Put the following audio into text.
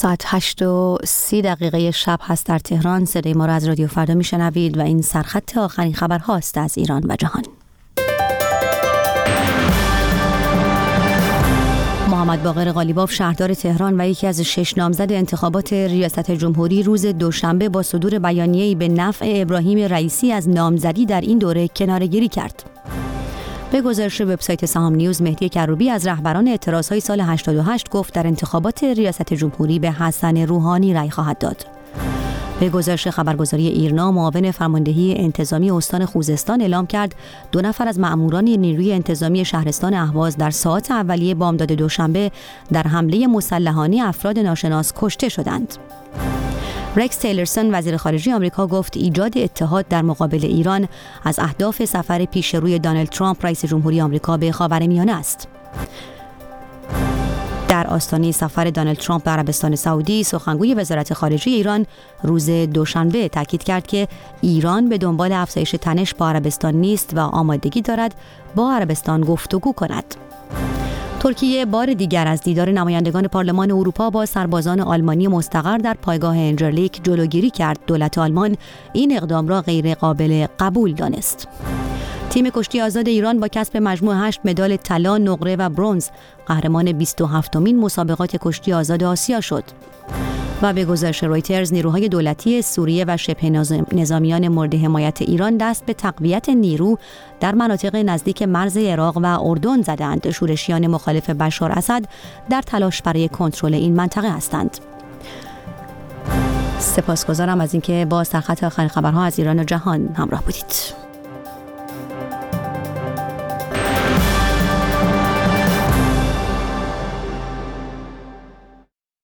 ساعت 8:30 شب هست در تهران. صدای ما را از رادیو فردا میشنوید و این سرخط آخرین خبرهاست از ایران و جهان. محمد باقر قالیباف شهردار تهران و یکی از 6 نامزد انتخابات ریاست جمهوری روز دوشنبه با صدور بیانیه‌ای به نفع ابراهیم رئیسی از نامزدی در این دوره کناره‌گیری کرد. به گزارش وبسایت سهام نیوز، مهدی کروبی از رهبران اعتراضهای سال 88 گفت در انتخابات ریاست جمهوری به حسن روحانی رأی خواهد داد. به گزارش خبرگزاری ایرنا، معاون فرماندهی انتظامی استان خوزستان اعلام کرد 2 نفر از مأموران نیروی انتظامی شهرستان اهواز در ساعات اولیه بامداد دوشنبه در حمله مسلحانه افراد ناشناس کشته شدند. رکس تیلرسون وزیر خارجه آمریکا گفت ایجاد اتحاد در مقابل ایران از اهداف سفر پیش روی دونالد ترامپ رئیس جمهوری آمریکا به خاورمیانه است. در آستانه سفر دونالد ترامپ به عربستان سعودی، سخنگوی وزارت خارجه ایران روز دوشنبه تاکید کرد که ایران به دنبال افزایش تنش با عربستان نیست و آمادگی دارد با عربستان گفتگو کند. ترکیه بار دیگر از دیدار نمایندگان پارلمان اروپا با سربازان آلمانی مستقر در پایگاه انجرلیک جلوگیری کرد. دولت آلمان این اقدام را غیر قابل قبول دانست. تیم کشتی آزاد ایران با کسب مجموع 8 مدال طلا، نقره و برنز قهرمان 27مین مسابقات کشتی آزاد آسیا شد. و به گزارش رویترز، نیروهای دولتی سوریه و شبه نظامیان مورد حمایت ایران دست به تقویت نیرو در مناطق نزدیک مرز عراق و اردن زدند. شورشیان مخالف بشار اسد در تلاش برای کنترل این منطقه هستند. سپاسگزارم از اینکه با سرخط آخرین خبرها از ایران و جهان همراه بودید.